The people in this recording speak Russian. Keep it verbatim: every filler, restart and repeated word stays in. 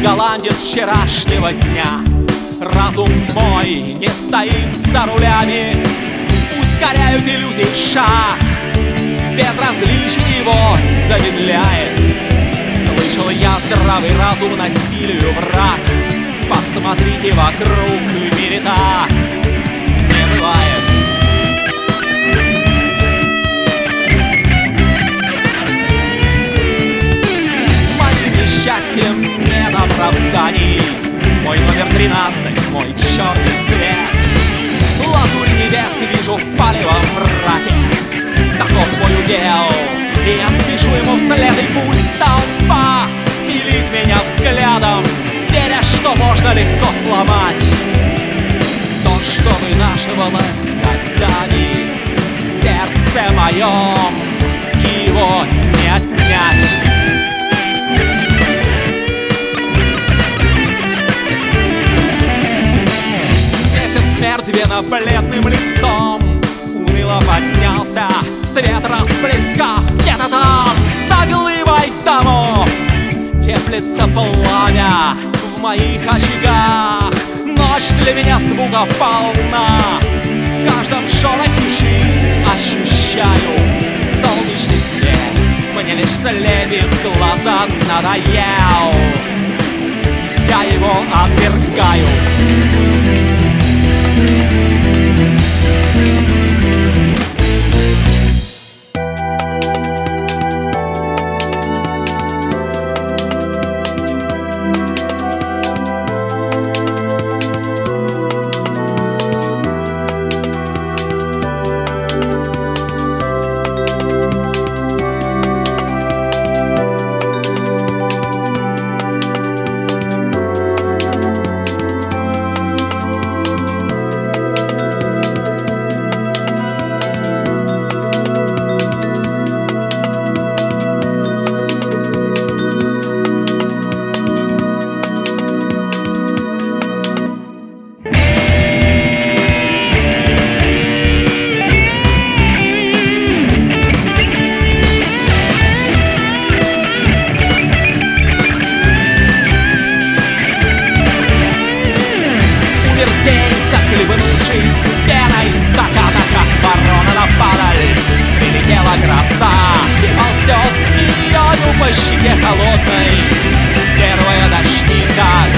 голландец вчерашнего дня. Разум мой не стоит за рулями, ускоряют иллюзий шаг, безразличие его замедляет. Слышал я здравый разум насилию враг. Посмотрите вокруг, в мире так не бывает. Моим несчастьем нет оправданий. Мой номер тринадцать, мой черный цвет. Лазурь небес вижу в палевом мраке. Таков мой удел, и я спешу ему вслед. И пусть толпа пилит меня взглядом, веря, что можно легко сломать то, что вынашивалось годами в сердце моем, и его не отнять. Месяц мертвенно-бледным лицом уныло поднялся, свет расплескав где-то там за глыбой домов. Теплится пламя в моих очагах. Ночь для меня звуков полна. В каждом шорохе жизнь ощущаю. Солнечный свет мне лишь слепит глаза, надоел. Я его отвергаю. Захлебнувшись пеной заката, как ворона на падаль, прилетела гроза и ползет змеёю по щеке холодной. Первые дожди, как